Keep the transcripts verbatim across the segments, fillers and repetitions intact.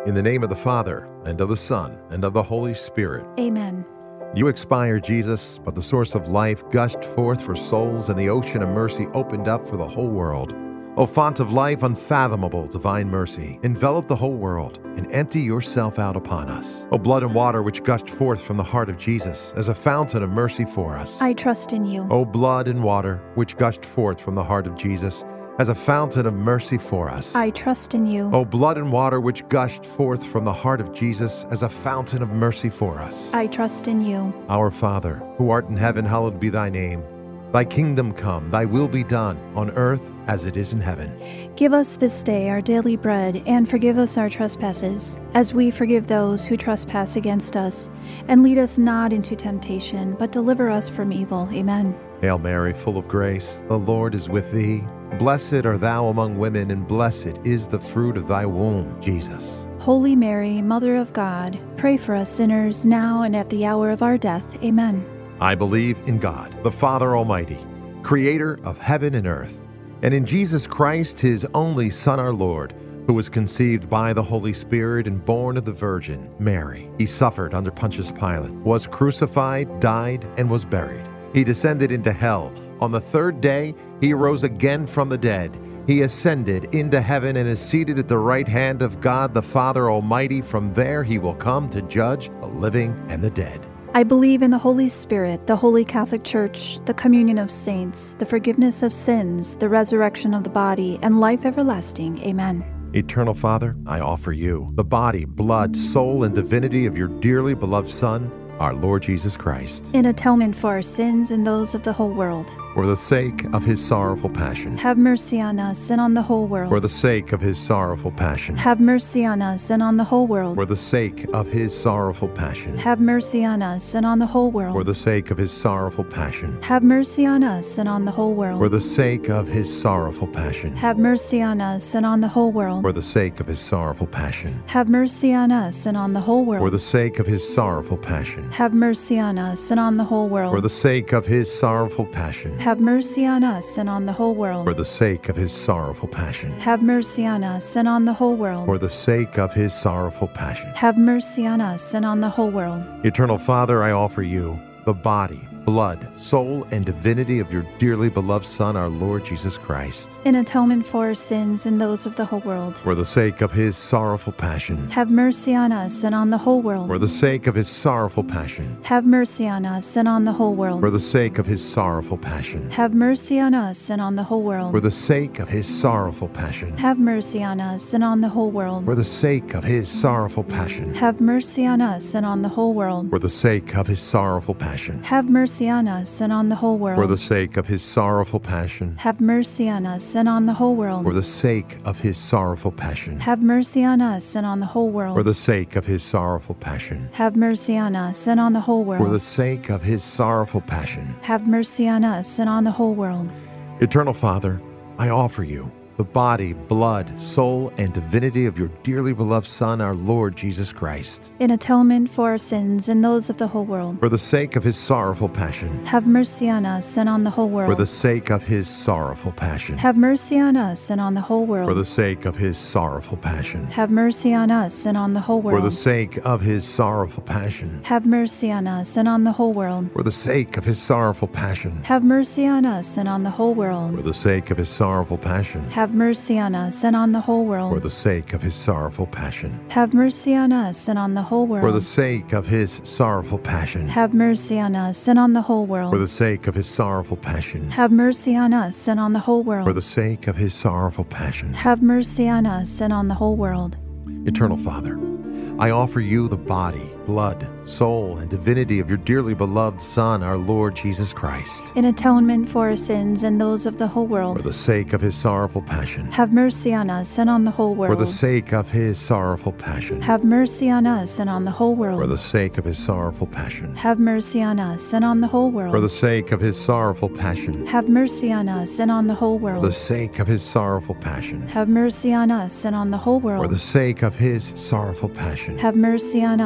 In the name of the Father, and of the Son, and of the Holy Spirit. Amen. You expired, Jesus, but the source of life gushed forth for souls, and the ocean of mercy opened up for the whole world. O font of life, unfathomable divine mercy, envelop the whole world and empty yourself out upon us. O blood and water which gushed forth from the heart of Jesus as a fountain of mercy for us. I trust in you. O blood and water which gushed forth from the heart of Jesus as a fountain of mercy for us. I trust in you. O blood and water which gushed forth from the heart of Jesus as a fountain of mercy for us. I trust in you. Our Father, who art in heaven, hallowed be thy name. Thy kingdom come, thy will be done, on earth as it is in heaven. Give us this day our daily bread, and forgive us our trespasses, as we forgive those who trespass against us. And lead us not into temptation, but deliver us from evil. Amen. Hail Mary, full of grace, the Lord is with thee. Blessed art thou among women, and blessed is the fruit of thy womb, Jesus. Holy Mary, Mother of God, pray for us sinners, now and at the hour of our death. Amen. I believe in God, the Father Almighty, creator of heaven and earth, and in Jesus Christ, his only Son, our Lord, who was conceived by the Holy Spirit and born of the Virgin Mary. He suffered under Pontius Pilate, was crucified, died, and was buried. He descended into hell. On the third day, he arose again from the dead. He ascended into heaven and is seated at the right hand of God, the Father Almighty. From there he will come to judge the living and the dead. I believe in the Holy Spirit, the Holy Catholic Church, the communion of saints, the forgiveness of sins, the resurrection of the body, and life everlasting. Amen. Eternal Father, I offer you the body, blood, soul, and divinity of your dearly beloved Son, our Lord Jesus Christ, in atonement for our sins and those of the whole world. For the sake of his sorrowful passion. Have mercy on us and on the whole world. For the sake of his sorrowful passion. Have mercy on us and on the whole world. For the sake of his sorrowful passion. Have mercy on us and on the whole world. For the sake of his sorrowful passion. Have mercy on us and on the whole world. For the sake of his sorrowful passion. Have mercy on us and on the whole world. For the sake of his sorrowful passion. Have mercy on us and on the whole world. For the sake of his sorrowful passion. Have mercy on us and on the whole world. For the sake of his sorrowful passion. Have mercy on us and on the whole world. For the sake of his sorrowful passion. Have mercy on us and on the whole world. For the sake of his sorrowful passion. Have mercy on us and on the whole world. Eternal Father, I offer you the body, blood, soul, and divinity of your dearly beloved Son, our Lord Jesus Christ, in atonement for our sins and those of the whole world. For the sake of his sorrowful passion. Have mercy on us and on the whole world. For the sake of his sorrowful passion. Have mercy on us and on the whole world. For the sake of his sorrowful passion. Have mercy on us and on the whole world. For the sake of his sorrowful passion. Have mercy on us and on the whole world. For the sake of his sorrowful passion. Have mercy on us and on the whole world. For the sake of his sorrowful passion. Have mercy on us and on the whole world. For the sake of his sorrowful passion. Have mercy on us and on the whole world. For the sake of his sorrowful passion. Have mercy on us and on the whole world. For the sake of his sorrowful passion. Have mercy on us and on the whole world. For the sake of his sorrowful passion. Have mercy on us and on the whole world. Eternal Father, I offer you the body, blood, soul, and divinity of your dearly beloved Son, our Lord Jesus Christ, in atonement for our sins and those of the whole world. For the sake of his sorrowful passion. Have mercy on us and on the whole world. For the sake of his sorrowful passion. Have mercy on us and on the whole world. For the sake of his sorrowful passion. Have mercy on us and on the whole world. For the sake of his sorrowful passion. Have mercy on us and on the whole world. For the sake of his sorrowful passion. Have mercy on us and on the whole world. For the sake of his sorrowful passion. Have mercy on us and on the whole world. For the sake of his sorrowful passion. Have mercy on us and on the whole world. For the sake of his sorrowful passion. Have mercy on us and on the whole world. For the sake of his sorrowful passion. Have mercy on us and on the whole world. For the sake of his sorrowful passion. Have mercy on us and on the whole world. Eternal Father, I offer you the body, blood, soul, and divinity of your dearly beloved Son, our Lord Jesus Christ, in atonement for our sins and those of the whole world. For the sake of his sorrowful passion. Have mercy on us and on the whole world. For the sake of his sorrowful passion. Have mercy on us and on the whole world. For the sake of his sorrowful passion. Have mercy on us and on the whole world. For the sake of his sorrowful passion. Have mercy on us and on the whole world. For the sake of his sorrowful passion. Have mercy on us and on the whole world. For the sake of his sorrowful passion. Have mercy on us and on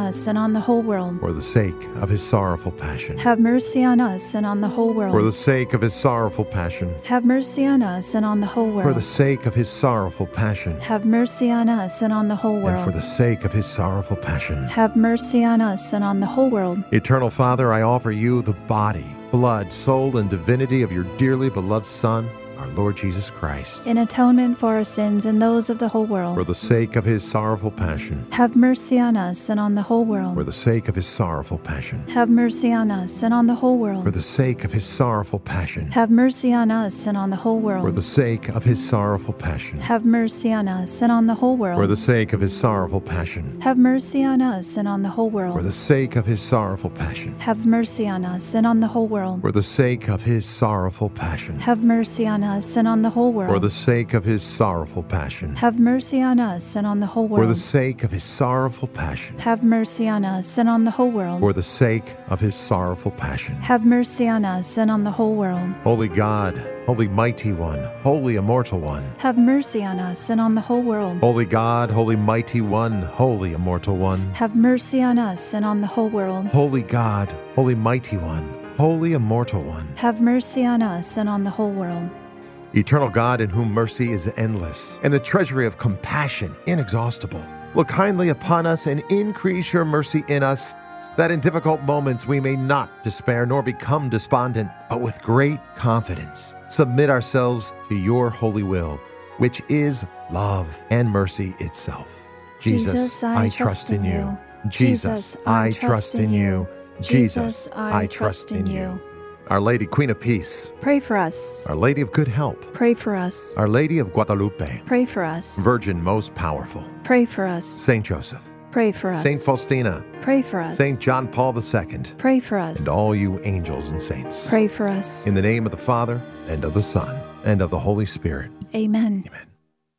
on the whole world. For the sake of his sorrowful passion. Have mercy on us and on the whole world. For the sake of his sorrowful passion. Have mercy on us and on the whole world. For the sake of his sorrowful passion. Have mercy on us and on the whole world. And for the sake of his sorrowful passion. Have mercy on us and on the whole world. Eternal Father, I offer you the body, blood, soul, and divinity of your dearly beloved Son, our Lord Jesus Christ, in atonement for our sins and those of the whole world. For the sake of his sorrowful passion. Have mercy on us and on the whole world. For the sake of his sorrowful passion. Have mercy on us and on the whole world. For the sake of his sorrowful passion. Have mercy on us and on the whole world. For the sake of his sorrowful passion. Have mercy on us and on the whole world. For the sake of his sorrowful passion. Have mercy on us and on the whole world. For the sake of his sorrowful passion. Have mercy on us and on the whole world. For the sake of his sorrowful passion. Have mercy on us and on the whole world. For the sake of his sorrowful passion. Have mercy on us and on the whole world. For the sake of his sorrowful passion. Have mercy on us and on the whole world. For the sake of his sorrowful passion. Have mercy on us and on the whole world. Holy God, Holy Mighty One, Holy Immortal One. Have mercy on us and on the whole world. Holy God, Holy Mighty One, Holy Immortal One. Have mercy on us and on the whole world. Holy God, Holy Mighty One, Holy Immortal One. Have mercy on us and on the whole world. Eternal God, in whom mercy is endless, and the treasury of compassion inexhaustible, look kindly upon us and increase your mercy in us, that in difficult moments we may not despair nor become despondent, but with great confidence submit ourselves to your holy will, which is love and mercy itself. Jesus, Jesus I, I trust in you. Jesus, I trust in you. Jesus, I trust in you. Our Lady, Queen of Peace, pray for us. Our Lady of Good Help, pray for us. Our Lady of Guadalupe, pray for us. Virgin most powerful, pray for us. Saint Joseph, pray for us. Saint Faustina, pray for us. Saint John Paul the Second, pray for us. And all you angels and saints, pray for us. In the name of the Father, and of the Son, and of the Holy Spirit. Amen. Amen.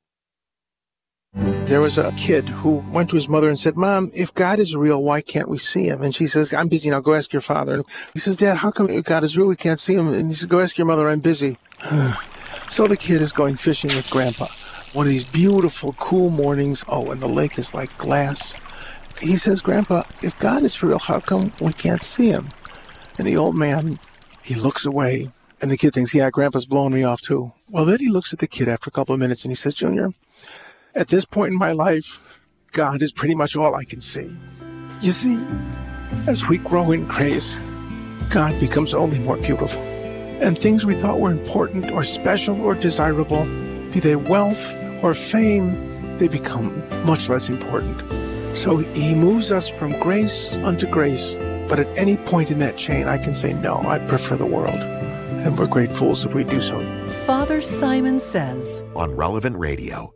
There was a kid who went to his mother and said, Mom, if God is real, why can't we see him? And she says, I'm busy now, go ask your father. And he says, Dad, how come if God is real, we can't see him? And he says, go ask your mother, I'm busy. So the kid is going fishing with Grandpa. One of these beautiful, cool mornings. Oh, and the lake is like glass. He says, Grandpa, if God is real, how come we can't see him? And the old man, he looks away. And the kid thinks, yeah, Grandpa's blowing me off too. Well, then he looks at the kid after a couple of minutes and he says, Junior, at this point in my life, God is pretty much all I can see. You see, as we grow in grace, God becomes only more beautiful. And things we thought were important or special or desirable, be they wealth or fame, they become much less important. So he moves us from grace unto grace. But at any point in that chain, I can say, no, I prefer the world. And we're great fools if we do so. Father Simon Says on Relevant Radio.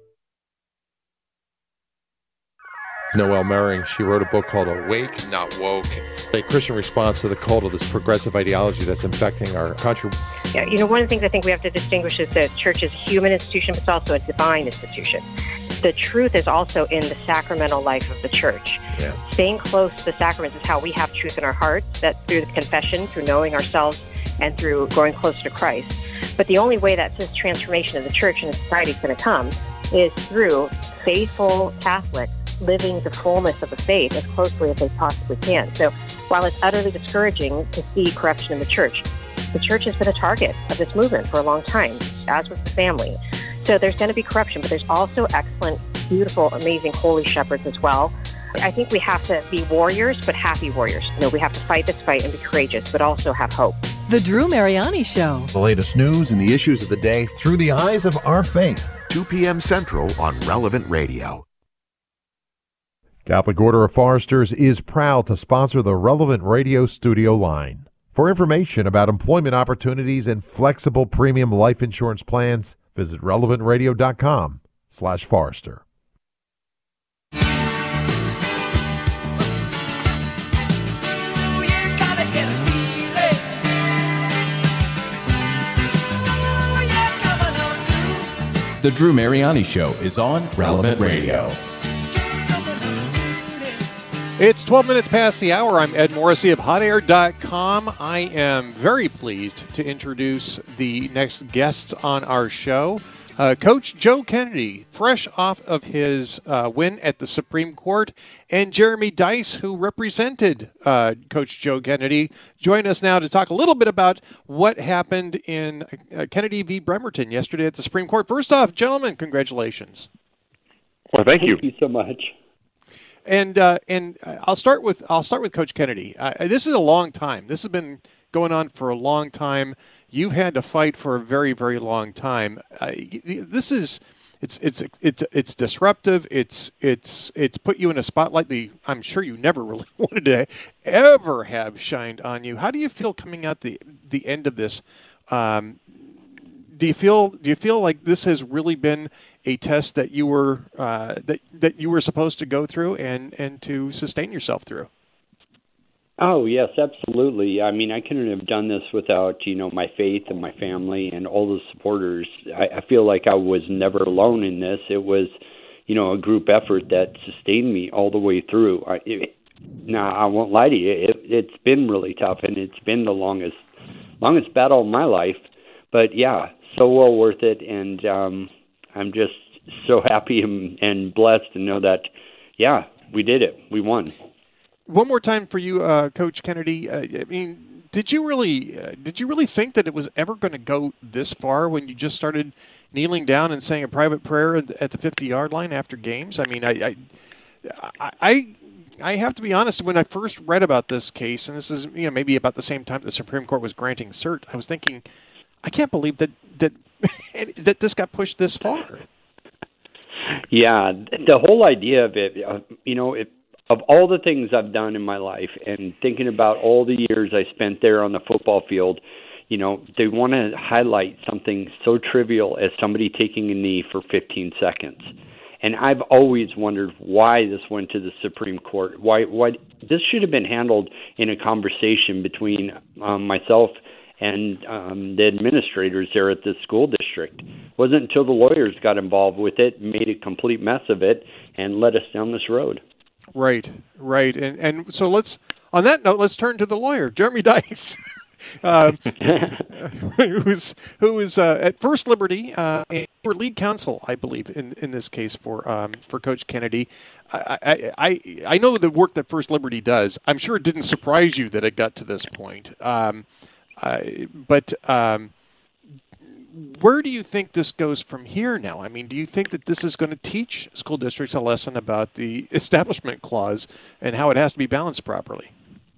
Noelle Mering, she wrote a book called Awake, Not Woke, a Christian response to the cult of this progressive ideology that's infecting our country. Yeah, you know, one of the things I think we have to distinguish is that church is a human institution, but it's also a divine institution. The truth is also in the sacramental life of the church. Yeah. Staying close to the sacraments is how we have truth in our hearts, that through the confession, through knowing ourselves, and through growing closer to Christ. But the only way that this transformation of the church and society is going to come is through faithful Catholics living the fullness of the faith as closely as they possibly can. So while it's utterly discouraging to see corruption in the church, the church has been a target of this movement for a long time, as was the family. So there's going to be corruption, but there's also excellent, beautiful, amazing holy shepherds as well. I think we have to be warriors, but happy warriors. You know, we have to fight this fight and be courageous, but also have hope. The Drew Mariani Show. The latest news and the issues of the day through the eyes of our faith. two p.m. Central on Relevant Radio. Catholic Order of Foresters is proud to sponsor the Relevant Radio studio line. For information about employment opportunities and flexible premium life insurance plans, visit relevant radio dot com slash Forester. The Drew Mariani Show is on Relevant Radio. It's twelve minutes past the hour. I'm Ed Morrissey of hot air dot com. I am very pleased to introduce the next guests on our show. Uh, Coach Joe Kennedy, fresh off of his uh, win at the Supreme Court, and Jeremy Dys, who represented uh, Coach Joe Kennedy, join us now to talk a little bit about what happened in uh, Kennedy v. Bremerton yesterday at the Supreme Court. First off, gentlemen, congratulations. Well, thank you. Thank you so much. And uh, and I'll start with I'll start with Coach Kennedy. Uh, this is a long time. This has been going on for a long time. You've had to fight for a very, very long time. Uh, this is it's it's it's it's disruptive. It's it's it's put you in a spotlight that I'm sure you never really wanted to ever have shined on you. How do you feel coming out the the end of this? Um, do you feel do you feel like this has really been a test that you were uh, that that you were supposed to go through and, and to sustain yourself through? Oh, yes, absolutely. I mean, I couldn't have done this without, you know, my faith and my family and all the supporters. I, I feel like I was never alone in this. It was, you know, a group effort that sustained me all the way through. I, it, now, I won't lie to you. It, it's been really tough, and it's been the longest, longest battle of my life. But, yeah, so well worth it, and um, I'm just so happy and, and blessed to know that, yeah, we did it. We won. One more time for you, uh, Coach Kennedy. Uh, I mean, did you really uh, did you really think that it was ever going to go this far when you just started kneeling down and saying a private prayer at the fifty-yard line after games? I mean, I, I, I, I have to be honest. When I first read about this case, and this is you know maybe about the same time the Supreme Court was granting cert, I was thinking, I can't believe that that that this got pushed this far. Yeah, the whole idea of it, uh, you know, it. Of all the things I've done in my life and thinking about all the years I spent there on the football field, you know, they want to highlight something so trivial as somebody taking a knee for fifteen seconds. And I've always wondered why this went to the Supreme Court. Why, why this should have been handled in a conversation between um, myself and um, the administrators there at the school district. It wasn't until the lawyers got involved with it, made a complete mess of it, and led us down this road. Right, right, and and so let's on that note, let's turn to the lawyer, Jeremy Dys, uh, who's who is uh, at First Liberty uh, for lead counsel, I believe, in, in this case for um, for Coach Kennedy. I, I I I know the work that First Liberty does. I'm sure it didn't surprise you that it got to this point, um, uh, but. Um, Where do you think this goes from here now? I mean, do you think that this is going to teach school districts a lesson about the Establishment Clause and how it has to be balanced properly?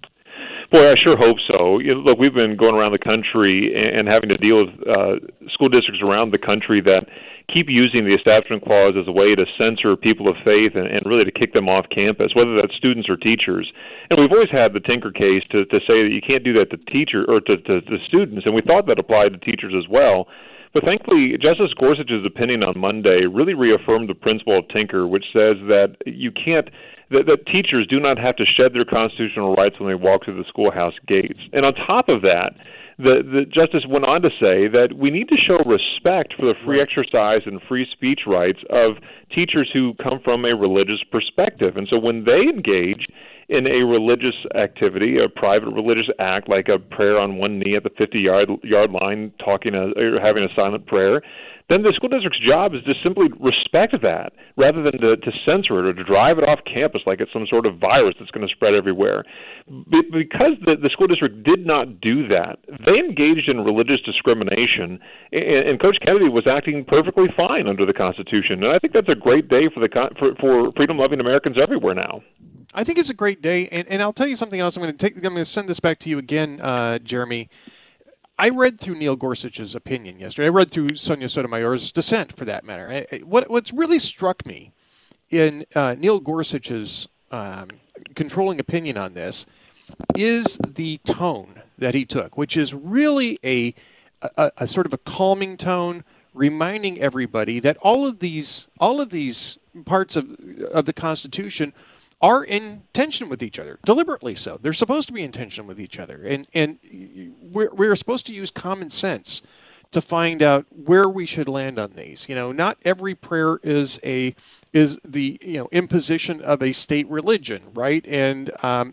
Boy, I sure hope so. You know, look, we've been going around the country and having to deal with uh, school districts around the country that keep using the Establishment Clause as a way to censor people of faith and, and really to kick them off campus, whether that's students or teachers. And we've always had the Tinker case to, to say that you can't do that to teacher or to, to, to students, and we thought that applied to teachers as well. But thankfully, Justice Gorsuch's opinion on Monday really reaffirmed the principle of Tinker, which says that you can't, that, that teachers do not have to shed their constitutional rights when they walk through the schoolhouse gates. And on top of that, the, the justice went on to say that we need to show respect for the free exercise and free speech rights of teachers who come from a religious perspective. And so when they engage in a religious activity, a private religious act like a prayer on one knee at the fifty-yard yard line, talking a, or having a silent prayer, then the school district's job is to simply respect that rather than to, to censor it or to drive it off campus like it's some sort of virus that's going to spread everywhere. Be- because the, the school district did not do that, they engaged in religious discrimination, and, and Coach Kennedy was acting perfectly fine under the Constitution. And I think that's a great day for the for, for freedom-loving Americans everywhere now. I think it's a great day, and, and I'll tell you something else. I'm going to take. I'm going to send this back to you again, uh, Jeremy. I read through Neil Gorsuch's opinion yesterday. I read through Sonia Sotomayor's dissent, for that matter. I, I, what what's really struck me in uh, Neil Gorsuch's um, controlling opinion on this is the tone that he took, which is really a, a, a sort of a calming tone, reminding everybody that all of these all of these parts of of the Constitution are in tension with each other, deliberately so. They're supposed to be in tension with each other. And and we're, we're supposed to use common sense to find out where we should land on these. You know, not every prayer is a is the you know imposition of a state religion, right? And um,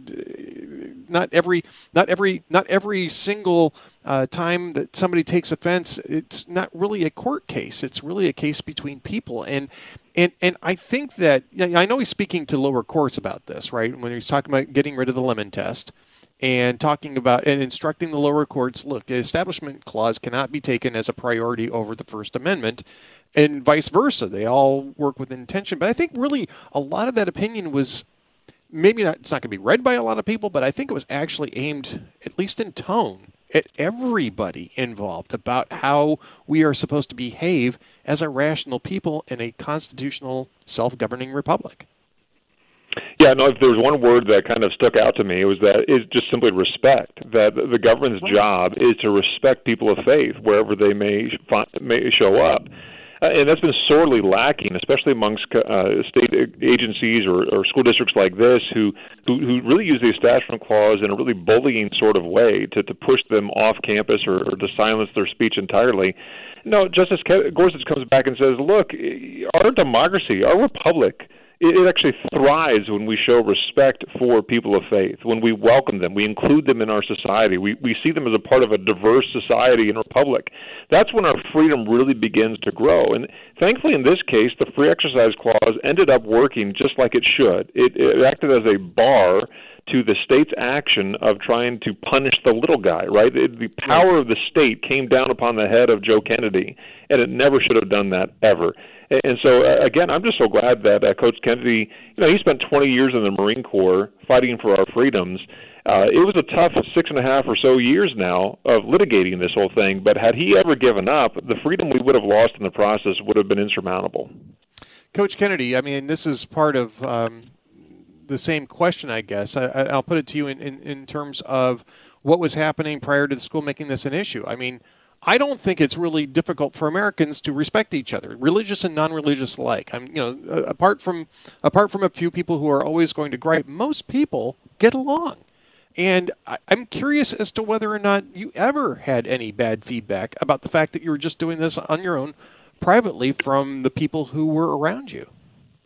and not every not every not every single uh, time that somebody takes offense, it's not really a court case. It's really a case between people. And and and I think that you know, I know he's speaking to lower courts about this, right? When he's talking about getting rid of the Lemon Test. And talking about and instructing the lower courts, look, the Establishment Clause cannot be taken as a priority over the First Amendment, and vice versa. They all work with intention. But I think really a lot of that opinion was maybe not, it's not going to be read by a lot of people, but I think it was actually aimed, at least in tone, at everybody involved about how we are supposed to behave as a rational people in a constitutional self-governing republic. Yeah, no, if there was one word that kind of stuck out to me, it was that it's just simply respect, that the government's right. job is to respect people of faith wherever they may, find, may show up. Uh, and that's been sorely lacking, especially amongst uh, state agencies or, or school districts like this who, who, who really use the Establishment Clause in a really bullying sort of way to, to push them off campus or, or to silence their speech entirely. No, Justice Gorsuch comes back and says, look, our democracy, our republic, it actually thrives when we show respect for people of faith, when we welcome them, we include them in our society, we, we see them as a part of a diverse society and republic. That's when our freedom really begins to grow. And thankfully, in this case, the Free Exercise Clause ended up working just like it should. It, it acted as a bar to the state's action of trying to punish the little guy, right? It, the power of the state came down upon the head of Joe Kennedy, and it never should have done that, ever. And so, uh, again, I'm just so glad that uh, Coach Kennedy, you know, he spent twenty years in the Marine Corps fighting for our freedoms. Uh, it was a tough six and a half or so years now of litigating this whole thing, but had he ever given up, the freedom we would have lost in the process would have been insurmountable. Coach Kennedy, I mean, this is part of um, the same question, I guess. I, I'll put it to you in, in, in terms of what was happening prior to the school making this an issue. I mean, I don't think it's really difficult for Americans to respect each other, religious and non-religious alike. I'm, you know, apart from apart from a few people who are always going to gripe, most people get along. And I, I'm curious as to whether or not you ever had any bad feedback about the fact that you were just doing this on your own, privately, from the people who were around you.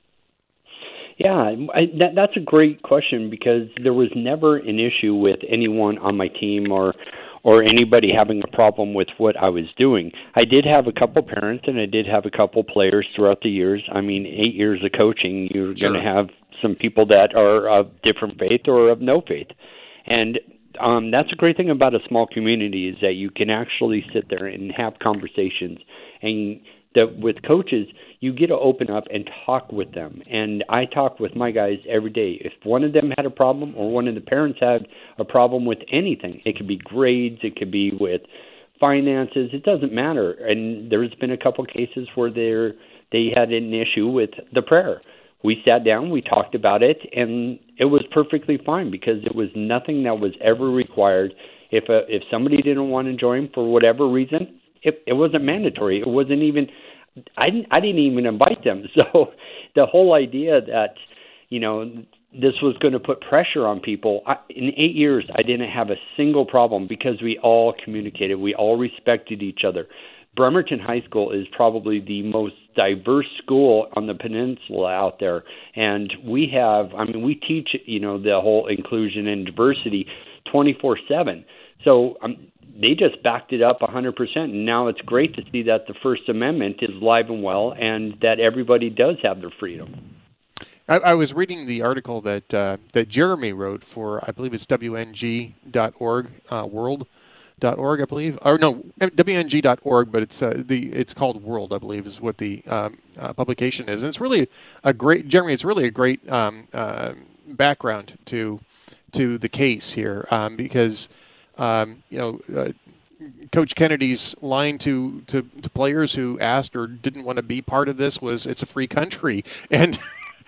Yeah, I, that, that's a great question because there was never an issue with anyone on my team or. or anybody having a problem with what I was doing. I did have a couple parents and I did have a couple players throughout the years. I mean, eight years of coaching, you're sure. going to have some people that are of different faith or of no faith. And um, that's a great thing about a small community is that you can actually sit there and have conversations. And that with coaches, you get to open up and talk with them. And I talk with my guys every day. If one of them had a problem or one of the parents had a problem with anything, it could be grades, it could be with finances, it doesn't matter. And there's been a couple cases where they they had an issue with the prayer. We sat down, we talked about it, and it was perfectly fine because it was nothing that was ever required. If a, if somebody didn't want to join for whatever reason, it, it wasn't mandatory. It wasn't even I didn't, I didn't even invite them. So the whole idea that, you know, this was going to put pressure on people, I, in eight years, I didn't have a single problem because we all communicated. We all respected each other. Bremerton High School is probably the most diverse school on the peninsula out there. And we have, I mean, we teach, you know, the whole inclusion and diversity twenty-four seven. So um, they just backed it up one hundred percent. And now it's great to see that the First Amendment is live and well and that everybody does have their freedom. I, I was reading the article that uh, that Jeremy wrote for, I believe it's W N G dot org, uh, world dot org, I believe. Or no, W N G dot org, but it's uh, the it's called World, I believe, is what the um, uh, publication is. And it's really a great, Jeremy, it's really a great um, uh, background to to the case here um, because... Um, you know, uh, Coach Kennedy's line to, to, to players who asked or didn't want to be part of this was, "It's a free country," and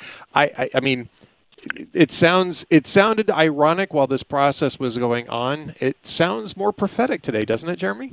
I, I, I mean, it, it sounds it sounded ironic while this process was going on. It sounds more prophetic today, doesn't it, Jeremy?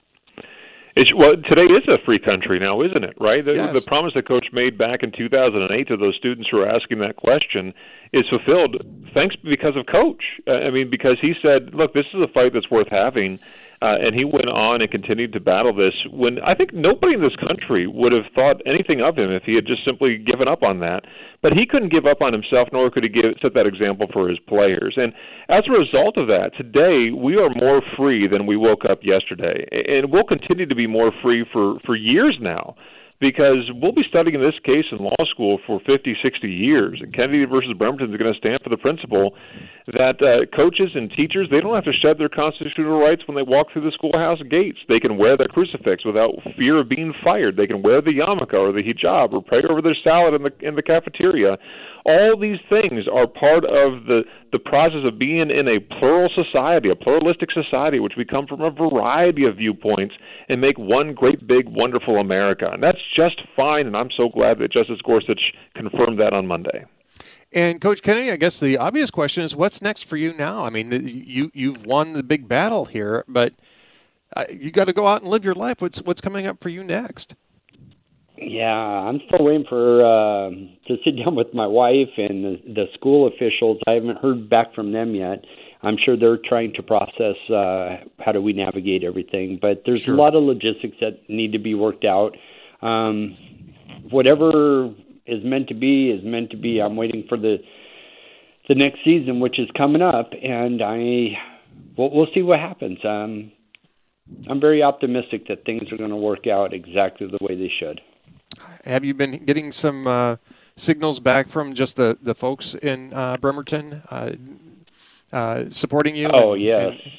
It's, well, today is a free country now, isn't it, right? The, yes. the promise that Coach made back in two thousand eight to those students who are asking that question is fulfilled thanks because of Coach. Uh, I mean, because he said, look, this is a fight that's worth having. Uh, and he went on and continued to battle this when I think nobody in this country would have thought anything of him if he had just simply given up on that. But he couldn't give up on himself, nor could he give, set that example for his players. And as a result of that, today we are more free than we woke up yesterday. And we'll continue to be more free for, for years now, because we'll be studying this case in law school for fifty, sixty years. And Kennedy versus Bremerton is going to stand for the principle that uh, coaches and teachers, they don't have to shed their constitutional rights when they walk through the schoolhouse gates. They can wear that crucifix without fear of being fired. They can wear the yarmulke or the hijab or pray over their salad in the in the cafeteria. All these things are part of the, the process of being in a plural society, a pluralistic society, which we come from a variety of viewpoints and make one great, big, wonderful America. And that's just fine, and I'm so glad that Justice Gorsuch confirmed that on Monday. And Coach Kennedy, I guess the obvious question is, what's next for you now? I mean, you, you've won the big battle here, but uh, you got to go out and live your life. What's, what's coming up for you next? Yeah, I'm still waiting for uh, to sit down with my wife and the, the school officials. I haven't heard back from them yet. I'm sure they're trying to process uh, how do we navigate everything. But there's sure. a lot of logistics that need to be worked out. Um, whatever is meant to be is meant to be. I'm waiting for the the next season, which is coming up, and I we'll, we'll see what happens. Um, I'm very optimistic that things are going to work out exactly the way they should. Have you been getting some uh, signals back from just the, the folks in uh, Bremerton uh, uh, supporting you? Oh, and, yes. And...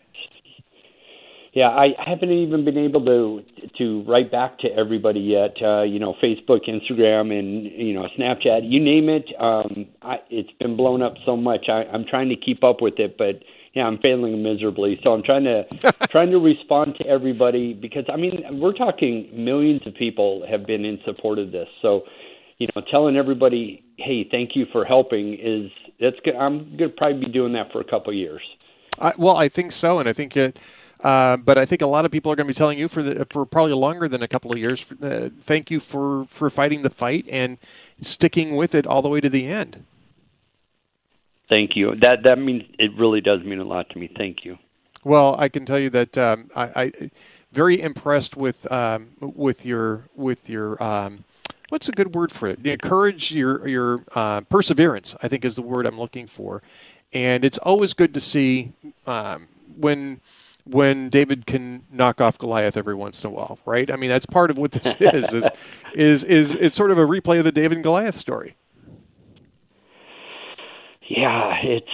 Yeah, I haven't even been able to to write back to everybody yet. Uh, you know, Facebook, Instagram, and, you know, Snapchat, you name it. Um, I, it's been blown up so much. I, I'm trying to keep up with it, but yeah, I'm failing miserably. So I'm trying to trying to respond to everybody because, I mean, we're talking millions of people have been in support of this. So, you know, telling everybody, hey, thank you for helping is that's good. I'm going to probably be doing that for a couple of years. I, well, I think so, and I think it. Uh, but I think a lot of people are going to be telling you for the, for probably longer than a couple of years. Uh, thank you for, for fighting the fight and sticking with it all the way to the end. Thank you. That that means it really does mean a lot to me. Thank you. Well, I can tell you that um, I, I very impressed with um, with your with your um, what's a good word for it? The courage, your your uh, perseverance, I think is the word I'm looking for. And it's always good to see um, when when David can knock off Goliath every once in a while, right? I mean, that's part of what this is. is is is it's sort of a replay of the David and Goliath story. Yeah, it's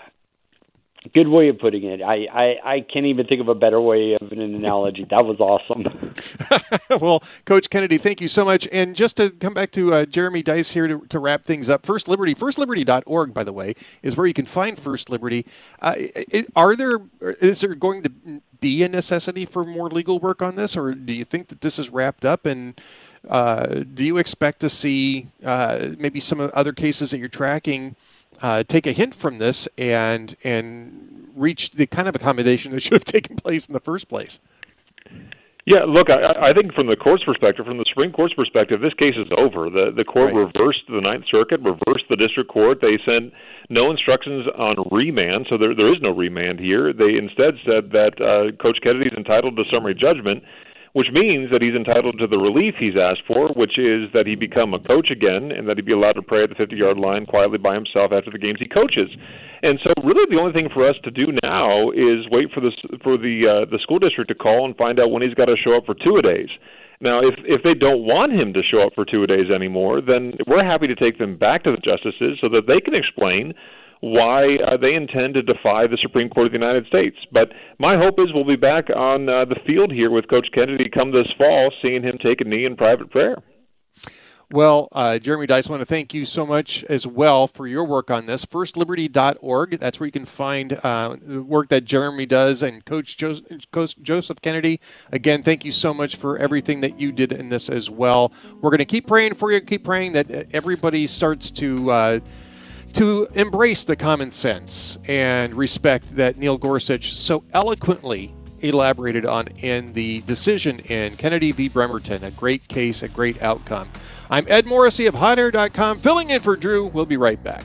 a good way of putting it. I, I, I can't even think of a better way of an analogy. That was awesome. Well, Coach Kennedy, thank you so much. And just to come back to uh, Jeremy Dys here to, to wrap things up, First Liberty, first liberty dot org, by the way, is where you can find First Liberty. Uh, are there, is there going to be a necessity for more legal work on this, or do you think that this is wrapped up? And uh, do you expect to see uh, maybe some other cases that you're tracking Uh, take a hint from this and and reach the kind of accommodation that should have taken place in the first place? Yeah, look, I, I think from the court's perspective, from the Supreme Court's perspective, this case is over. The the court right. reversed the Ninth Circuit, reversed the district court. They sent no instructions on remand, so there there is no remand here. They instead said that uh, Coach Kennedy is entitled to summary judgment, which means that he's entitled to the relief he's asked for, which is that he become a coach again and that he be allowed to pray at the fifty-yard line quietly by himself after the games he coaches. And so really the only thing for us to do now is wait for the, for the, uh, the school district to call and find out when he's got to show up for two-a-days. Now, if, if they don't want him to show up for two-a-days anymore, then we're happy to take them back to the justices so that they can explain why uh, they intend to defy the Supreme Court of the United States. But my hope is we'll be back on uh, the field here with Coach Kennedy come this fall, seeing him take a knee in private prayer. Well, uh, Jeremy Dys, I want to thank you so much as well for your work on this. First Liberty dot org, that's where you can find uh, the work that Jeremy does, and Coach, jo- Coach Joseph Kennedy. Again, thank you so much for everything that you did in this as well. We're going to keep praying for you, keep praying that everybody starts to uh, to embrace the common sense and respect that Neil Gorsuch so eloquently elaborated on in the decision in Kennedy v. Bremerton. A great case, a great outcome. I'm Ed Morrissey of hot air dot com, filling in for Drew. We'll be right back.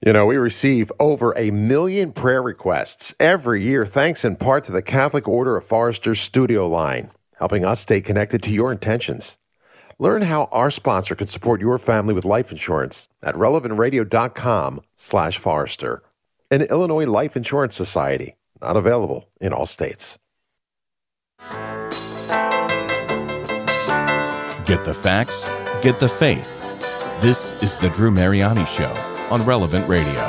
You know, we receive over a million prayer requests every year, thanks in part to the Catholic Order of Foresters Studio Line, helping us stay connected to your intentions. Learn how our sponsor can support your family with life insurance at relevantradio.com slash Forester. An Illinois Life Insurance Society, not available in all states. Get the facts, get the faith. This is the Drew Mariani Show on Relevant Radio.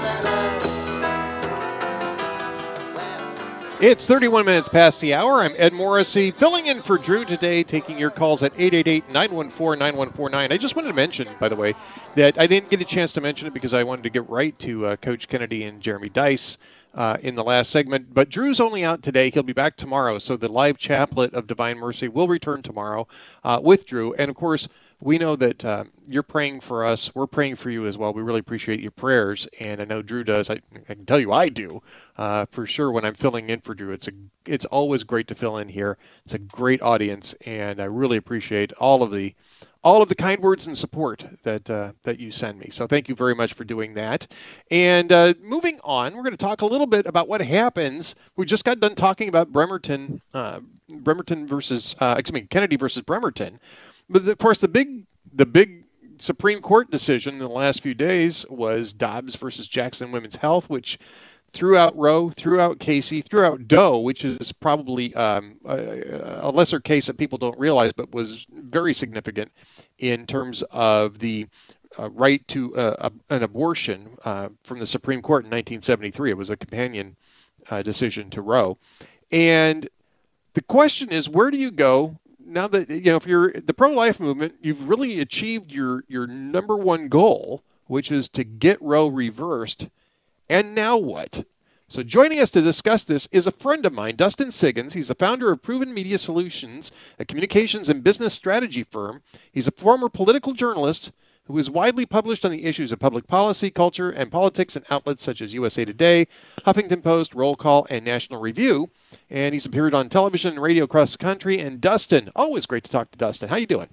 It's thirty-one minutes past the hour. I'm Ed Morrissey, filling in for Drew today, taking your calls at eight eight eight, nine one four, nine one four nine. I just wanted to mention, by the way, that I didn't get a chance to mention it because I wanted to get right to uh, Coach Kennedy and Jeremy Dice uh, in the last segment. But Drew's only out today. He'll be back tomorrow. So the live chaplet of Divine Mercy will return tomorrow uh, with Drew. And, of course, we know that uh, you're praying for us. We're praying for you as well. We really appreciate your prayers, and I know Drew does. I, I can tell you I do, uh, for sure, when I'm filling in for Drew. It's a, it's always great to fill in here. It's a great audience, and I really appreciate all of the all of the kind words and support that uh, that you send me. So thank you very much for doing that. And uh, moving on, we're going to talk a little bit about what happens. We just got done talking about Bremerton, uh, Bremerton versus, uh, excuse me, Kennedy versus Bremerton. But of course, the big the big Supreme Court decision in the last few days was Dobbs versus Jackson Women's Health, which threw out Roe, threw out Casey, threw out Doe, which is probably um, a, a lesser case that people don't realize, but was very significant in terms of the uh, right to uh, a, an abortion uh, from the Supreme Court in nineteen seventy-three. It was a companion uh, decision to Roe. And the question is, where do you go? Now that, you know, if you're the pro-life movement, you've really achieved your, your number one goal, which is to get Roe reversed. And now what? So joining us to discuss this is a friend of mine, Dustin Siggins. He's the founder of Proven Media Solutions, a communications and business strategy firm. He's a former political journalist who is widely published on the issues of public policy, culture, and politics in outlets such as U S A Today, Huffington Post, Roll Call, and National Review. And he's appeared on television and radio across the country. And Dustin, always great to talk to Dustin. How you doing?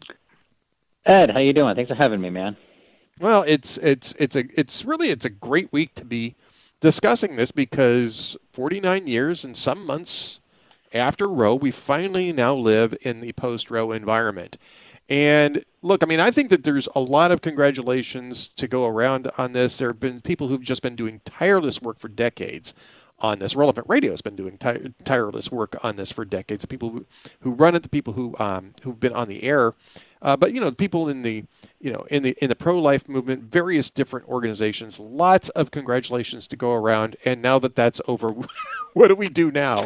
Ed, how you doing? Thanks for having me, man. Well, it's it's it's a it's really it's a great week to be discussing this because forty-nine years and some months after Roe, we finally now live in the post-Roe environment. And look, I mean, I think that there's a lot of congratulations to go around on this. There have been people who've just been doing tireless work for decades on this. Relevant Radio has been doing ti- tireless work on this for decades. The people who, who run it, the people who um, who've been on the air, uh, but you know, the people in the you know in the in the pro-life movement, various different organizations. Lots of congratulations to go around. And now that that's over, what do we do now?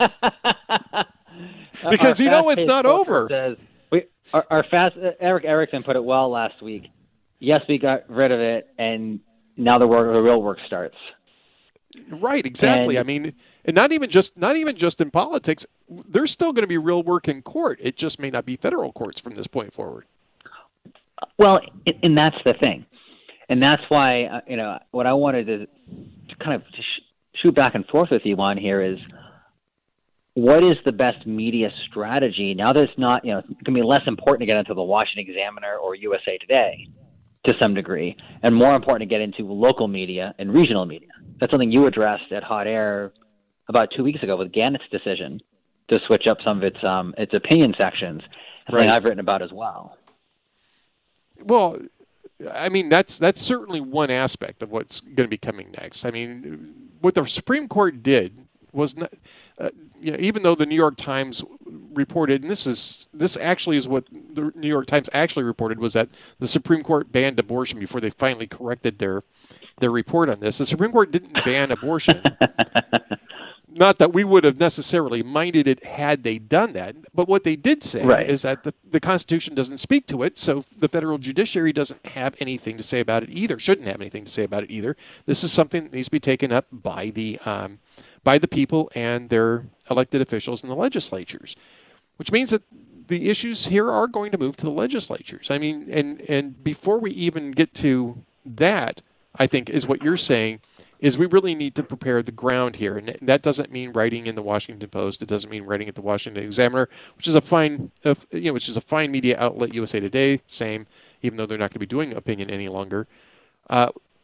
Because you know it's not over. Says, we, our, our fast Eric Erickson put it well last week. Yes, we got rid of it, and now the work, the real work starts. Right, exactly. And, I mean, and not even just not even just in politics. There's still going to be real work in court. It just may not be federal courts from this point forward. Well, and that's the thing, and that's why uh, you know what I wanted to, to kind of sh- shoot back and forth with you on here is what is the best media strategy now that it's not you know it's going to be less important to get into the Washington Examiner or U S A Today to some degree, and more important to get into local media and regional media. That's something you addressed at Hot Air about two weeks ago with Gannett's decision to switch up some of its um, its opinion sections. That's something I've written about as well. Well, I mean, that's that's certainly one aspect of what's going to be coming next. I mean, what the Supreme Court did was not, uh, you know, even though the New York Times reported, and this is this actually is what the New York Times actually reported, was that the Supreme Court banned abortion before they finally corrected their their report on this. The Supreme Court didn't ban abortion. Not that we would have necessarily minded it had they done that, but what they did say right. is that the, the Constitution doesn't speak to it, so the federal judiciary doesn't have anything to say about it either, shouldn't have anything to say about it either. This is something that needs to be taken up by the um, by the people and their elected officials in the legislatures, which means that the issues here are going to move to the legislatures. I mean, and, and before we even get to that, I think is what you're saying, is we really need to prepare the ground here. And that doesn't mean writing in the Washington Post. It doesn't mean writing at the Washington Examiner, which is a fine, uh, you know, which is a fine media outlet. U S A Today, same, even though they're not going to be doing opinion any longer. Uh,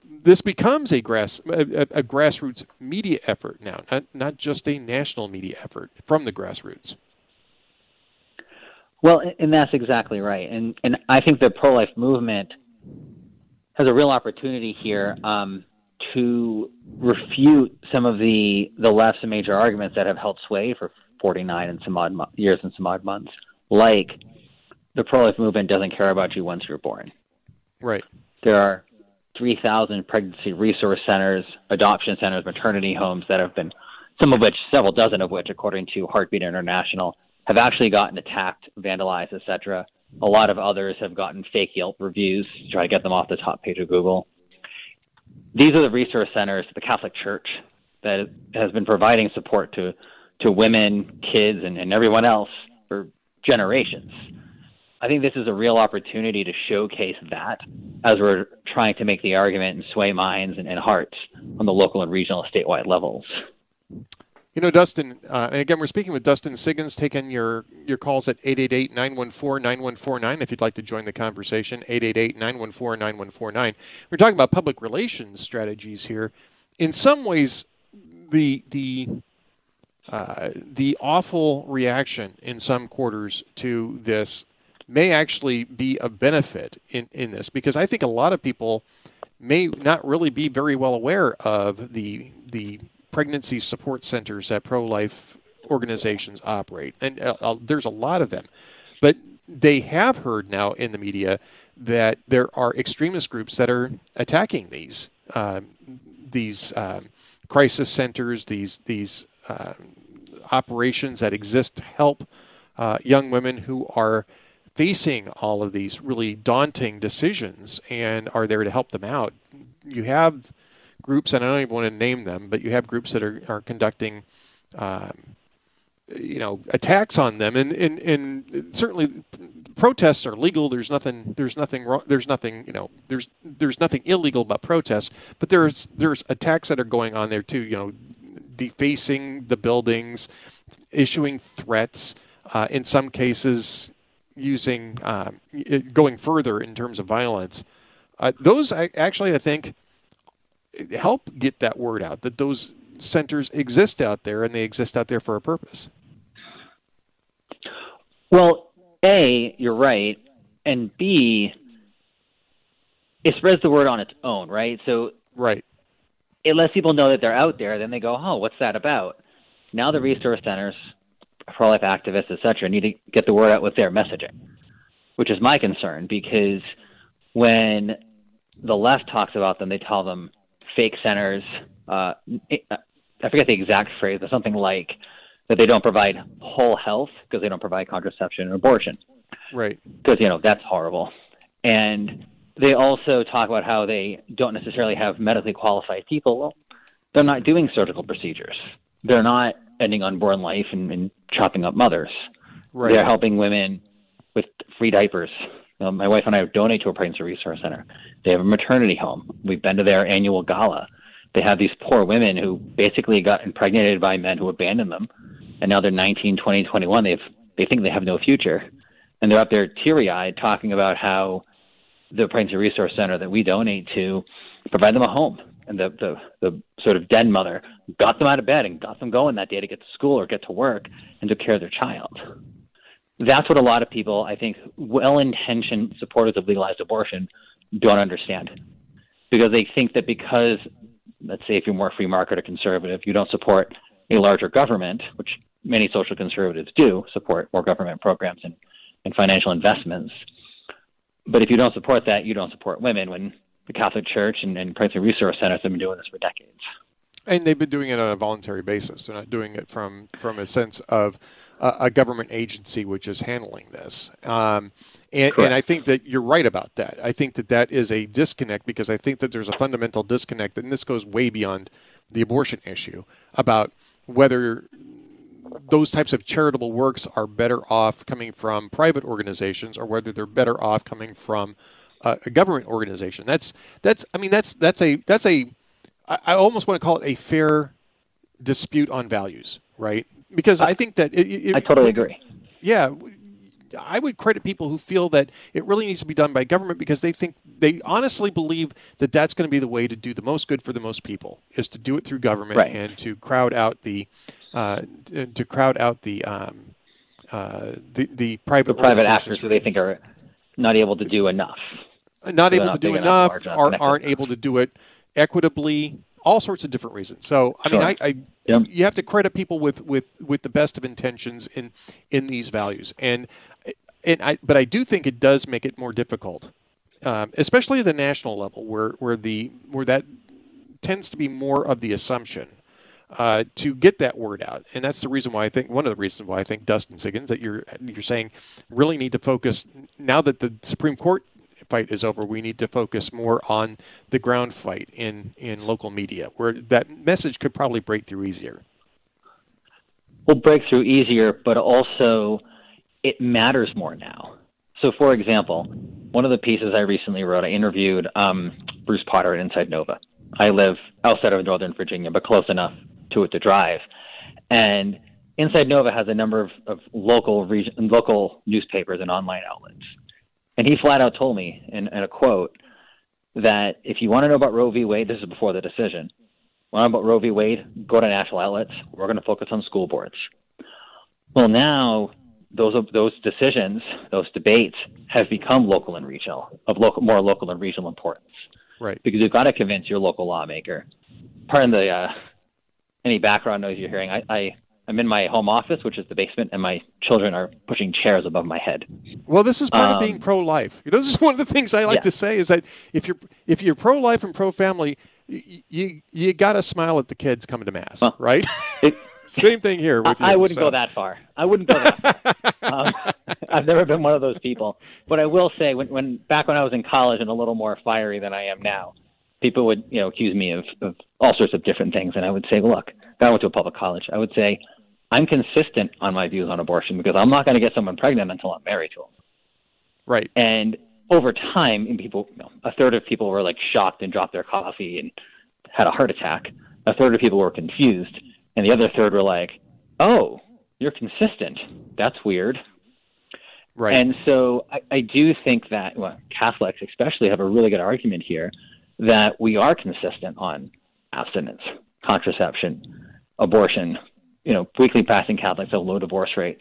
this becomes a grass a, a, a grassroots media effort now, not not just a national media effort from the grassroots. Well, and that's exactly right. And and I think the pro-life movement has a real opportunity here um, to refute some of the the left's major arguments that have held sway for forty-nine and some odd mo- years and some odd months, like the pro-life movement doesn't care about you once you're born. Right. There are three thousand pregnancy resource centers, adoption centers, maternity homes that have been, some of which, several dozen of which, according to Heartbeat International, have actually gotten attacked, vandalized, et cetera. A lot of others have gotten fake Yelp reviews to try to get them off the top page of Google. These are the resource centers, the Catholic Church, that has been providing support to, to women, kids, and, and everyone else for generations. I think this is a real opportunity to showcase that as we're trying to make the argument and sway minds and, and hearts on the local and regional statewide levels. You know, Dustin, uh, and again, we're speaking with Dustin Siggins. Taking your, your calls at eight eight eight, nine one four, nine one four nine if you'd like to join the conversation, eight eight eight, nine one four, nine one four nine. We're talking about public relations strategies here. In some ways, the the uh, the awful reaction in some quarters to this may actually be a benefit in, in this, because I think a lot of people may not really be very well aware of the the pregnancy support centers that pro-life organizations operate. And uh, uh, there's a lot of them. But they have heard now in the media that there are extremist groups that are attacking these um, these um, crisis centers, these these uh, operations that exist to help uh, young women who are facing all of these really daunting decisions and are there to help them out. You have groups, and I don't even want to name them, but you have groups that are, are conducting, um, you know, attacks on them. And, and, and certainly protests are legal. There's nothing, there's nothing wrong. There's nothing, you know, there's, there's nothing illegal about protests, but there's, there's attacks that are going on there too, you know, defacing the buildings, issuing threats, uh, in some cases, using um, it, going further in terms of violence. Uh, those I, actually, I think, help get that word out that those centers exist out there and they exist out there for a purpose. Well, A, you're right, and B, it spreads the word on its own, right? So right, it lets people know that they're out there. Then they go, "Oh, what's that about?" Now the resource centers, pro-life activists, et cetera, need to get the word out with their messaging, which is my concern, because when the left talks about them, they call them fake centers. Uh, I forget the exact phrase, but something like that they don't provide whole health because they don't provide contraception and abortion. Right. Because, you know, that's horrible. And they also talk about how they don't necessarily have medically qualified people. Well, they're not doing surgical procedures. They're not ending unborn life and, and chopping up mothers. Right. They're helping women with free diapers. Um, my wife and I donate to a pregnancy resource center. They have a maternity home. We've been to their annual gala. They have these poor women who basically got impregnated by men who abandoned them, and now they're nineteen, twenty, twenty-one. They've, they think they have no future. And they're up there teary-eyed talking about how the pregnancy resource center that we donate to provide them a home. And the, the, the sort of den mother got them out of bed and got them going that day to get to school or get to work and took care of their child. That's what a lot of people, I think, well-intentioned supporters of legalized abortion don't understand. Because they think that because, let's say if you're more free market or conservative, you don't support a larger government, which many social conservatives do support more government programs and, and financial investments. But if you don't support that, you don't support women, when the Catholic Church and, and pregnancy resource centers have been doing this for decades. And they've been doing it on a voluntary basis. They're not doing it from, from a sense of uh, a government agency which is handling this. Um, and, and I think that you're right about that. I think that that is a disconnect, because I think that there's a fundamental disconnect, and this goes way beyond the abortion issue, about whether those types of charitable works are better off coming from private organizations or whether they're better off coming from uh, a government organization. That's that's I mean that's that's a that's a I, I almost want to call it a fair dispute on values, right? Because I think that it, it, I totally agree. Yeah, I would credit people who feel that it really needs to be done by government because they think they honestly believe that that's going to be the way to do the most good for the most people, is to do it through government Right. and to crowd out the uh, to crowd out the um, uh, the the private The private organizations. actors who they think are not able to do enough. not They're able not to do big enough, enough, large enough, or connected. aren't able to do it equitably, all sorts of different reasons. So, I mean, Sure. I, I Yep. you have to credit people with, with, with the best of intentions in in these values, and and I but I do think it does make it more difficult, um, especially at the national level, where where the where that tends to be more of the assumption. Uh, to get that word out, and that's the reason why I think one of the reasons why I think Dustin Siggins that you're you're saying really need to focus now that the Supreme Court fight is over. We need to focus more on the ground fight in in local media, where that message could probably break through easier. Will break through easier, but also it matters more now. So, for example, one of the pieces I recently wrote, I interviewed um, Bruce Potter at Inside Nova. I live outside of Northern Virginia, but close enough to it to drive. And Inside Nova has a number of, of local region, local newspapers and online outlets. And he flat out told me in, in a quote that if you want to know about Roe v. Wade, this is before the decision. Want to know about Roe v. Wade? Go to national outlets. We're going to focus on school boards. Well, now those those decisions, those debates have become local and regional, of local, more local and regional importance. Right. Because you've got to convince your local lawmaker. Pardon the uh, any background noise you're hearing. I, I I'm in my home office, which is the basement, and my children are pushing chairs above my head. Well, this is part um, of being pro-life. You know, this is one of the things I like yeah. to say is that if you're if you're pro-life and pro-family, you you, you got to smile at the kids coming to mass, well, right? It, Same thing here with I, you. I wouldn't so. go that far. I wouldn't go that far. um, I've never been one of those people. But I will say, when, when back when I was in college and a little more fiery than I am now, people would, you know, accuse me of, of all sorts of different things, and I would say, look, I went to a public college. I would say, I'm consistent on my views on abortion because I'm not going to get someone pregnant until I'm married to them. Right. And over time, and people, you know, a third of people were like shocked and dropped their coffee and had a heart attack. A third of people were confused, and the other third were like, "Oh, you're consistent. That's weird." Right. And so I, I do think that well, Catholics especially have a really good argument here that we are consistent on abstinence, contraception, abortion. You know, weekly passing Catholics have low divorce rates,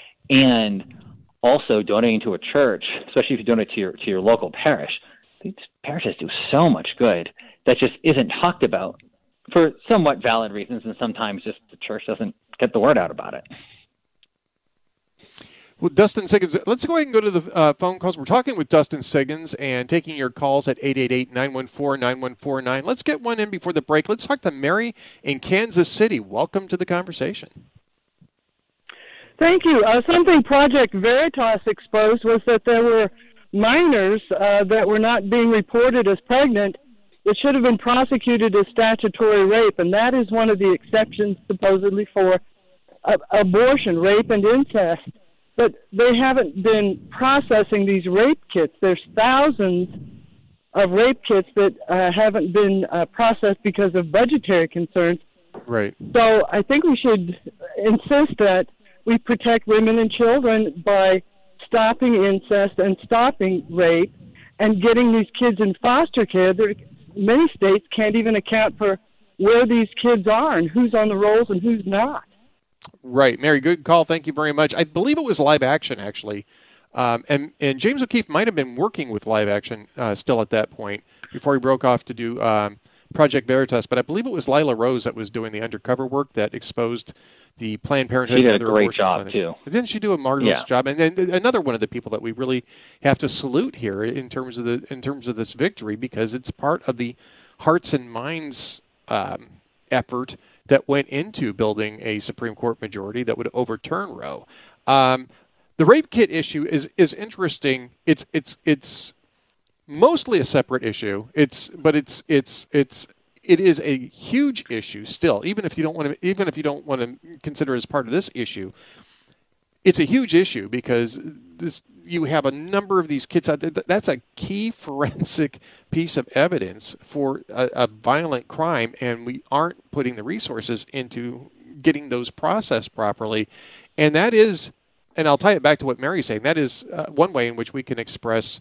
and also donating to a church, especially if you donate to your to your local parish. These parishes do so much good that just isn't talked about for somewhat valid reasons, and sometimes just the church doesn't get the word out about it. Well, Dustin Siggins, let's go ahead and go to the uh, phone calls. We're talking with Dustin Siggins and taking your calls at eight eight eight, nine one four, nine one four nine. Let's get one in before the break. Let's talk to Mary in Kansas City. Welcome to the conversation. Thank you. Uh, something Project Veritas exposed was that there were minors uh, that were not being reported as pregnant. It should have been prosecuted as statutory rape, and that is one of the exceptions supposedly for uh, abortion, rape, and incest. But they haven't been processing these rape kits. There's thousands of rape kits that uh, haven't been uh, processed because of budgetary concerns. Right. So I think we should insist that we protect women and children by stopping incest and stopping rape and getting these kids in foster care. There, many states can't even account for where these kids are and who's on the rolls and who's not. Right. Mary, good call. Thank you very much. I believe it was Live Action, actually. Um, and, and James O'Keefe might have been working with Live Action uh, still at that point before he broke off to do um, Project Veritas. But I believe it was Lila Rose that was doing the undercover work that exposed the Planned Parenthood. She did and a other great abortion job, clinics. too. Didn't she do a marvelous Yeah. job? And then another one of the people that we really have to salute here in terms of the in terms of this victory, because it's part of the hearts and minds um, effort that went into building a Supreme Court majority that would overturn Roe. Um, the rape kit issue is is interesting. It's it's it's mostly a separate issue. It's but it's it's it's it is a huge issue still. Even if you don't want to even if you don't want to consider it as part of this issue, it's a huge issue because this you have a number of these kids out there. That's a key forensic piece of evidence for a, a violent crime, and we aren't putting the resources into getting those processed properly. And that is, and I'll tie it back to what Mary's saying, that is uh, one way in which we can express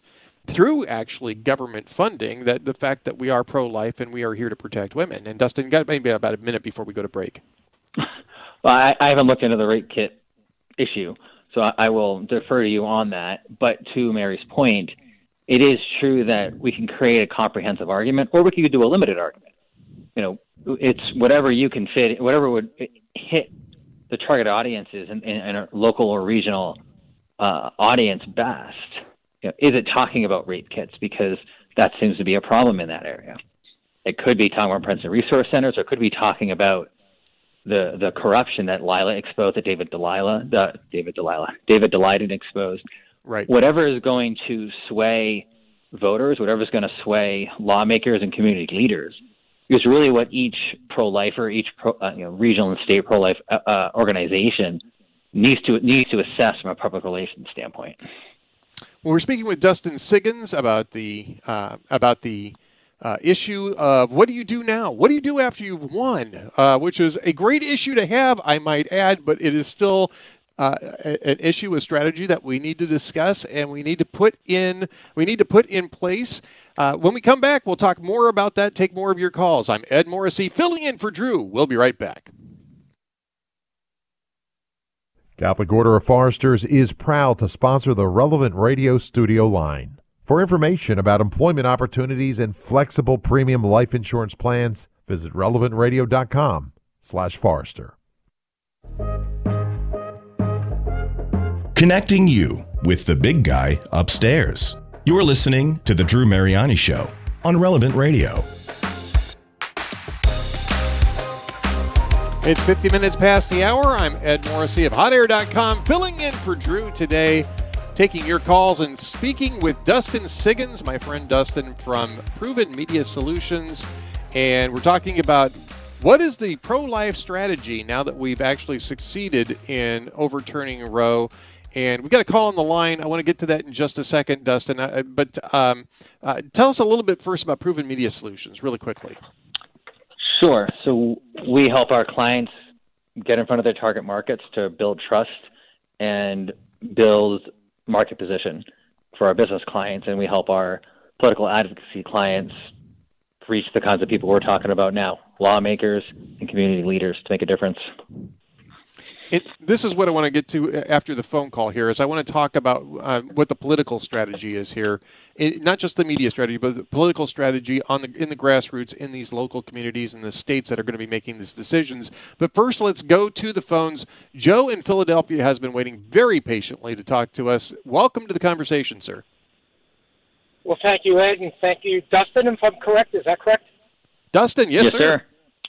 through actually government funding, that the fact that we are pro-life and we are here to protect women. And Dustin, got maybe about a minute before we go to break. Well, I, I haven't looked into the rape kit issue, so I, I will defer to you on that. But to Mary's point, it is true that we can create a comprehensive argument, or we could do a limited argument. You know, it's whatever you can fit, whatever would hit the target audiences in, in, in a local or regional uh, audience best. You know, is it talking about rape kits? Because that seems to be a problem in that area. It could be talking about pregnancy resource centers, or it could be talking about the the corruption that Lila exposed, that David Delilah, uh, David Delilah, David Daleiden exposed. Right. Whatever is going to sway voters, whatever is going to sway lawmakers and community leaders, is really what each pro-lifer, each pro, uh, you know, regional and state pro-life uh, uh, organization needs to needs to assess from a public relations standpoint. Well, we're speaking with Dustin Siggins about the uh, about the uh, issue of what do you do now? What do you do after you've won? Uh, which is a great issue to have, I might add, but it is still uh, an issue, a strategy that we need to discuss and we need to put in. We need to put in place. Uh, when we come back, we'll talk more about that. Take more of your calls. I'm Ed Morrissey, filling in for Drew. We'll be right back. Catholic Order of Foresters is proud to sponsor the Relevant Radio studio line. For information about employment opportunities and flexible premium life insurance plans, visit relevant radio dot com slash Forester. Connecting you with the big guy upstairs. You're listening to The Drew Mariani Show on Relevant Radio. It's fifty minutes past the hour. I'm Ed Morrissey of hot air dot com, filling in for Drew today, taking your calls and speaking with Dustin Siggins, my friend Dustin from Proven Media Solutions. And we're talking about what is the pro-life strategy now that we've actually succeeded in overturning Roe. And we've got a call on the line. I want to get to that in just a second, Dustin. Uh, but um, uh, tell us a little bit first about Proven Media Solutions, really quickly. Sure. So we help our clients get in front of their target markets to build trust and build market position for our business clients. And we help our political advocacy clients reach the kinds of people we're talking about now, lawmakers and community leaders, to make a difference. It, this is what I want to get to after the phone call here, is I want to talk about uh, what the political strategy is here. It, not just the media strategy, but the political strategy on the in the grassroots, in these local communities, in the states that are going to be making these decisions. But first, let's go to the phones. Joe in Philadelphia has been waiting very patiently to talk to us. Welcome to the conversation, sir. Well, thank you, Ed, and thank you, Dustin, if I'm correct. Is that correct? Dustin, yes, yes sir. sir.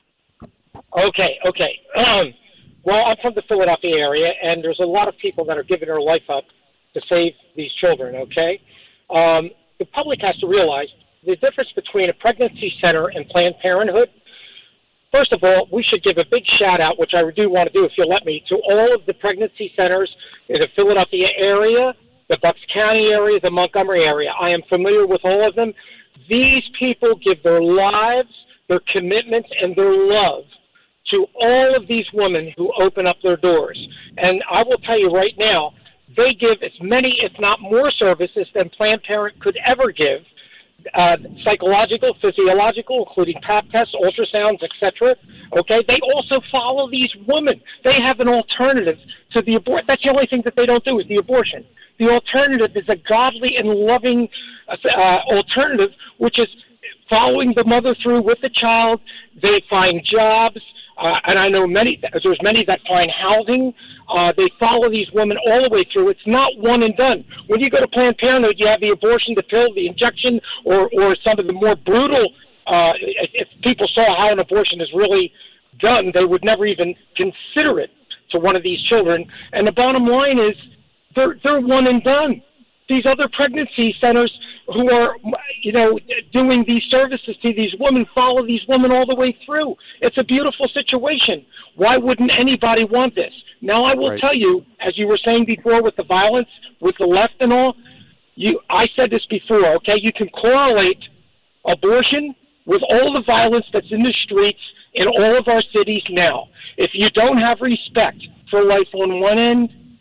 Okay, okay. Um, Well, I'm from the Philadelphia area, and there's a lot of people that are giving their life up to save these children, okay? Um, the public has to realize the difference between a pregnancy center and Planned Parenthood. First of all, we should give a big shout-out, which I do want to do if you'll let me, to all of the pregnancy centers in the Philadelphia area, the Bucks County area, the Montgomery area. I am familiar with all of them. These people give their lives, their commitments, and their love to all of these women who open up their doors. And I will tell you right now, they give as many, if not more, services than Planned Parenthood could ever give, uh, psychological, physiological, including pap tests, ultrasounds, et cetera. Okay, they also follow these women. They have an alternative to the abortion. That's the only thing that they don't do is the abortion. The alternative is a godly and loving uh, alternative, which is following the mother through with the child. They find jobs. Uh, and I know many, there's many that find housing. Uh, they follow these women all the way through. It's not one and done. When you go to Planned Parenthood, you have the abortion, the pill, the injection, or, or some of the more brutal, uh, if, if people saw how an abortion is really done, they would never even consider it to one of these children. And the bottom line is they're, they're one and done. These other pregnancy centers who are, you know, doing these services to these women follow these women all the way through. It's a beautiful situation. Why wouldn't anybody want this? Now, I will Right. tell you, as you were saying before with the violence, with the left and all, you, I said this before, okay, you can correlate abortion with all the violence that's in the streets in all of our cities now. If you don't have respect for life on one end,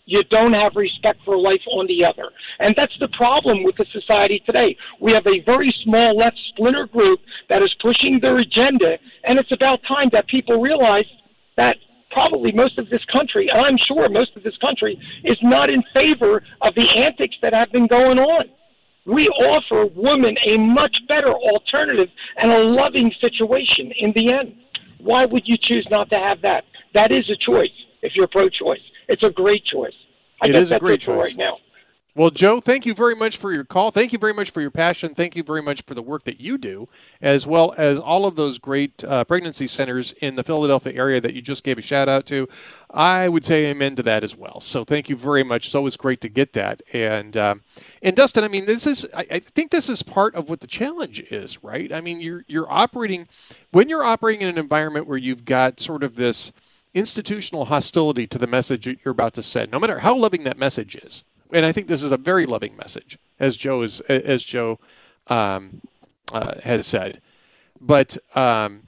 you don't have respect for life on the other. And that's the problem with the society today. We have a very small left splinter group that is pushing their agenda, and it's about time that people realize that probably most of this country, and I'm sure most of this country, is not in favor of the antics that have been going on. We offer women a much better alternative and a loving situation in the end. Why would you choose not to have that? That is a choice if you're pro-choice. It's a great choice. I it guess is that's a great it for choice right now. Well, Joe, thank you very much for your call. Thank you very much for your passion. Thank you very much for the work that you do, as well as all of those great uh, pregnancy centers in the Philadelphia area that you just gave a shout out to. I would say amen to that as well. So thank you very much. It's always great to get that. And um, and Dustin, I mean, this is I, I think this is part of what the challenge is, right? I mean, you're you're operating when you're operating in an environment where you've got sort of this institutional hostility to the message that you're about to send, no matter how loving that message is. And I think this is a very loving message, as Joe is, as Joe um, uh, has said. But um,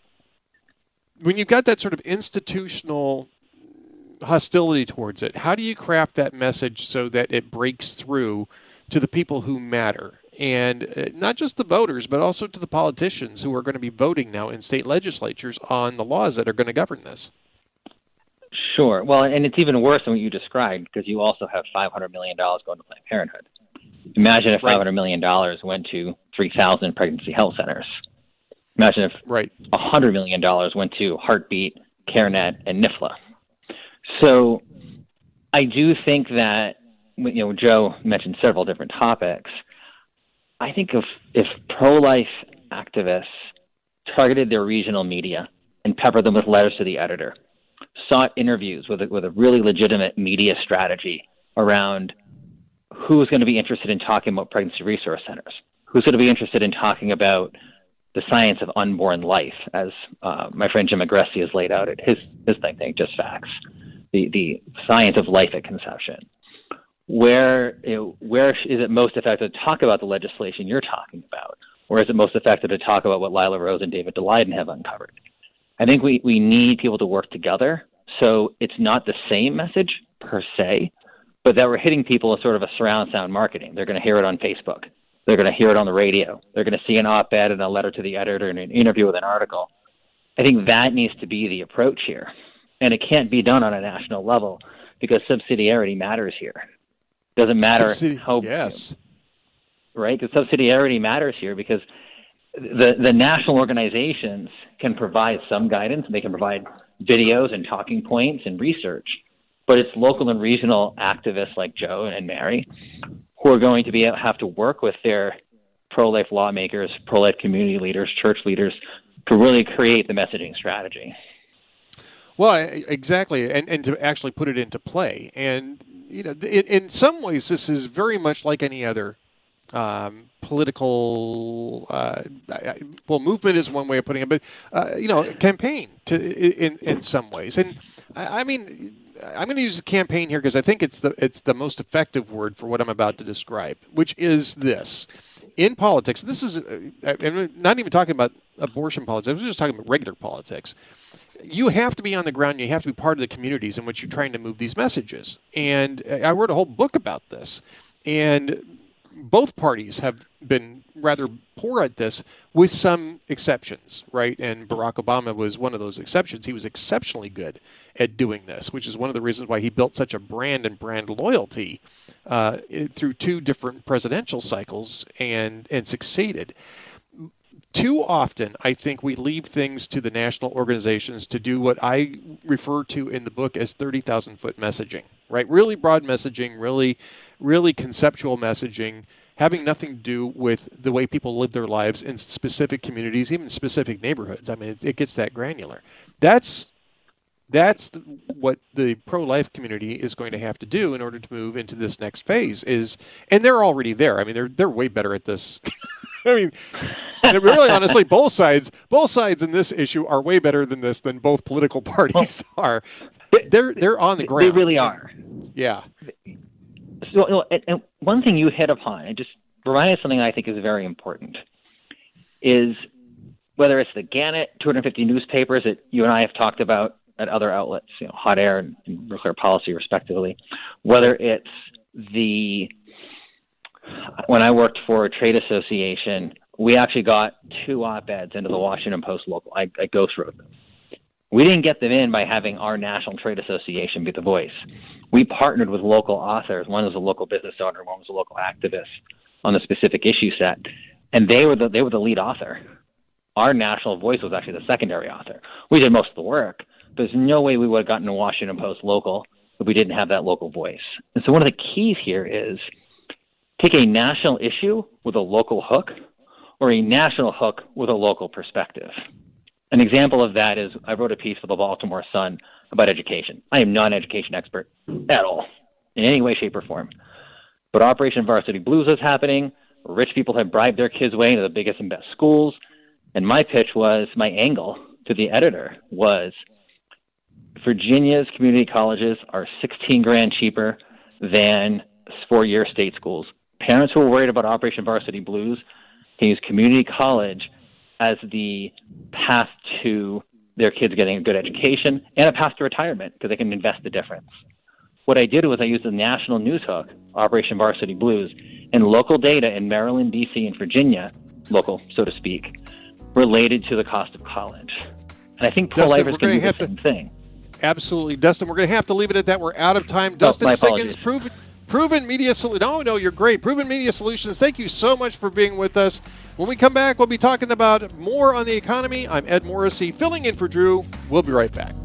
when you've got that sort of institutional hostility towards it, how do you craft that message so that it breaks through to the people who matter? And uh, not just the voters, but also to the politicians who are going to be voting now in state legislatures on the laws that are going to govern this. Sure. Well, and it's even worse than what you described because you also have five hundred million dollars going to Planned Parenthood. Imagine if five hundred million dollars went to three thousand pregnancy health centers. Imagine if right. one hundred million dollars went to Heartbeat, CareNet, and N I F L A. So I do think that, you know, Joe mentioned several different topics. I think if, if pro-life activists targeted their regional media and peppered them with letters to the editor, sought interviews with a, with a really legitimate media strategy around who's going to be interested in talking about pregnancy resource centers, who's going to be interested in talking about the science of unborn life, as uh, my friend Jim Agresti has laid out at his, his think tank, Just Facts, the, the science of life at conception. Where, you know, where is it most effective to talk about the legislation you're talking about? Or is it most effective to talk about what Lila Rose and David Daleiden have uncovered? I think we, we need people to work together. So it's not the same message per se, but that we're hitting people with sort of a surround sound marketing. They're going to hear it on Facebook. They're going to hear it on the radio. They're going to see an op-ed and a letter to the editor and an interview with an article. I think that needs to be the approach here. And it can't be done on a national level because subsidiarity matters here. It doesn't matter Subsidi- how... Yes. Right? Because subsidiarity matters here because the, the national organizations can provide some guidance. They can provide videos and talking points and research. But it's local and regional activists like Joe and Mary who are going to be have to work with their pro-life lawmakers, pro-life community leaders, church leaders to really create the messaging strategy. Well, exactly, and, and to actually put it into play. And, you know, in, in some ways, this is very much like any other um, political, uh, well, movement is one way of putting it, but, uh, you know, campaign to in, in some ways. And, I, I mean... I'm going to use campaign here because I think it's the it's the most effective word for what I'm about to describe, which is this. In politics, this is, uh, I'm not even talking about abortion politics, I'm just talking about regular politics. You have to be on the ground, you have to be part of the communities in which you're trying to move these messages. And I wrote a whole book about this. And both parties have been rather poor at this with some exceptions, right? And Barack Obama was one of those exceptions. He was exceptionally good at doing this, which is one of the reasons why he built such a brand and brand loyalty uh, through two different presidential cycles and, and succeeded. Too often, I think we leave things to the national organizations to do what I refer to in the book as thirty thousand foot messaging, right? Really broad messaging, really, really conceptual messaging, having nothing to do with the way people live their lives in specific communities, even specific neighborhoods. I mean, it, it gets that granular. That's that's the, what the pro-life community is going to have to do in order to move into this next phase. Is and they're already there. I mean, they're they're way better at this. I mean, really, honestly, both sides, both sides in this issue are way better than this than both political parties are. They're they're on the ground. They really are. Yeah. So, and, and one thing you hit upon, and just reminded something I think is very important, is whether it's the Gannett two hundred fifty newspapers that you and I have talked about at other outlets, you know, Hot Air and, and Nuclear Policy, respectively. Whether it's the when I worked for a trade association, we actually got two op-eds into the Washington Post local. I, I ghostwrote them. We didn't get them in by having our national trade association be the voice. We partnered with local authors. One was a local business owner, one was a local activist on the specific issue set, and they were the they were the lead author. Our national voice was actually the secondary author. We did most of the work. There's no way we would have gotten a Washington Post local if we didn't have that local voice. And so one of the keys here is take a national issue with a local hook or a national hook with a local perspective. An example of that is I wrote a piece for the Baltimore Sun about education. I am not an education expert at all, in any way, shape, or form. But Operation Varsity Blues was happening. Rich people had bribed their kids way into the biggest and best schools. And my pitch was, my angle to the editor was, Virginia's community colleges are sixteen grand cheaper than four-year state schools. Parents who are worried about Operation Varsity Blues can use community college as the path to their kids getting a good education and a path to retirement because they can invest the difference. What I did was I used a national news hook, Operation Varsity Blues, and local data in Maryland, D C, and Virginia, local, so to speak, related to the cost of college. And I think pro-lifers can do the same to, thing. Absolutely. Dustin, we're going to have to leave it at that. We're out of time. Dustin oh, Siggins, proven, proven Media Solutions. No, no, you're great. Proven Media Solutions, thank you so much for being with us. When we come back, we'll be talking about more on the economy. I'm Ed Morrissey, filling in for Drew. We'll be right back.